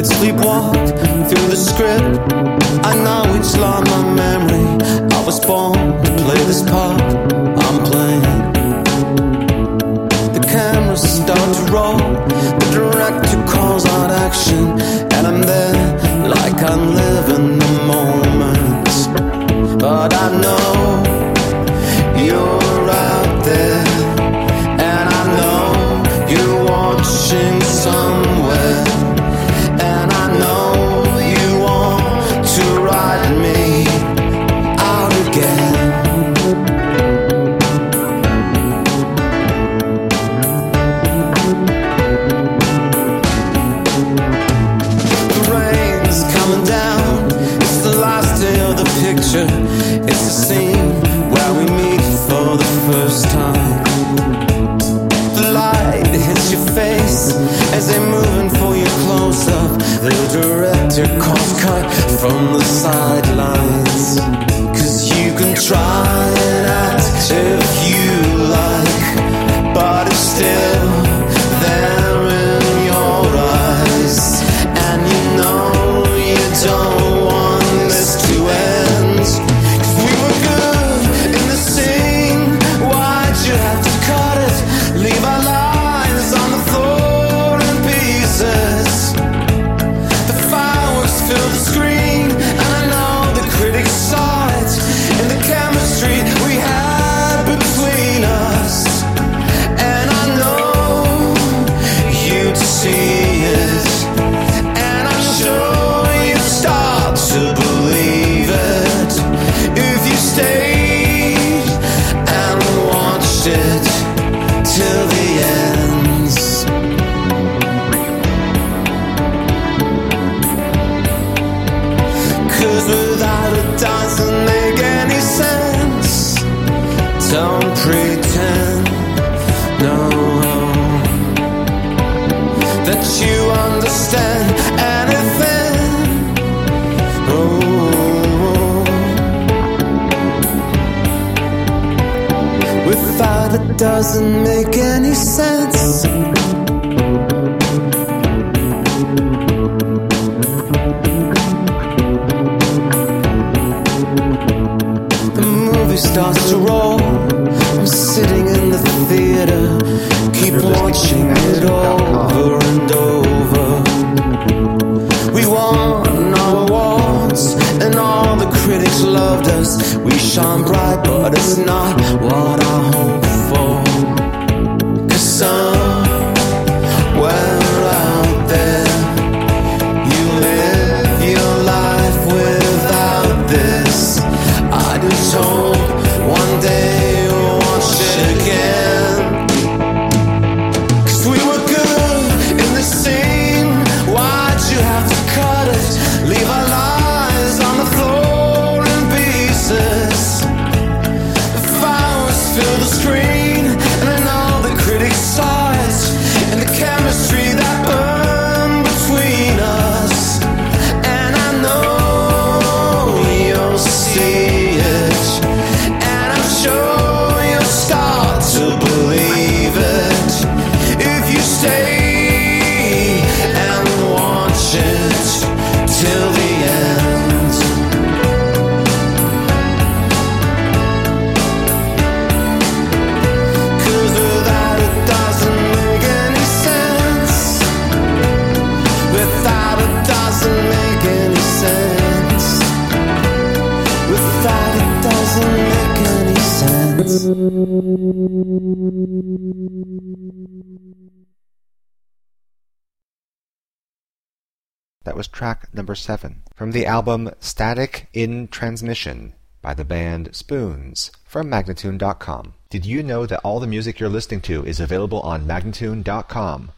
sleepwalked through the script. I know it's not my memory. I was born to play this part I'm playing. The cameras start to roll, the director calls out action, and I'm there like I'm living the moment. But I know you're out there, and I know you're watching somewhere, and I know you want to write me out again. The rain's coming down, it's the last day of the picture. It's the scene where we meet for the first time. The light hits your face as they're moving for your close-up. The director calls cut from the sidelines. 'Cause you can try and act if you like, but it's still there in your eyes. And you know you don't want this to end. 'Cause we were good in the scene, why'd you have to cut it? Leave our lives on the floor in pieces. The fireworks fill the screen, and I know the critics saw it in the chemistry we had between us. And I know you'd see it, and I'm sure you'd start to believe it if you stayed and watched it till the end. 'Cause without it doesn't make any sense. Don't pretend, no, that you understand anything. Oh, without it doesn't make any sense. The movie starts to roll. I'm sitting in the theater, keep watching it over and over. We won our awards, and all the critics loved us. We shone bright, but it's not what I hoped for. 'Cause somewhere out there, you live your life without this. I just hope one day you'll watch it again. 'Cause we were good in the scene, why'd you have to cut it? Leave our lives on the floor in pieces. The fireworks fill the screen, and I know the critics saw it in the chemistry that burned between us. And I know you'll see it, and I'm sure you'll start to believe it if you stay and watch it till the end. 'Cause without it doesn't make any sense. Without it doesn't make any sense. Without it doesn't make any sense. That was track number 7 from the album Static in Transmission by the band Spoons from Magnatune.com. Did you know that all the music you're listening to is available on Magnatune.com?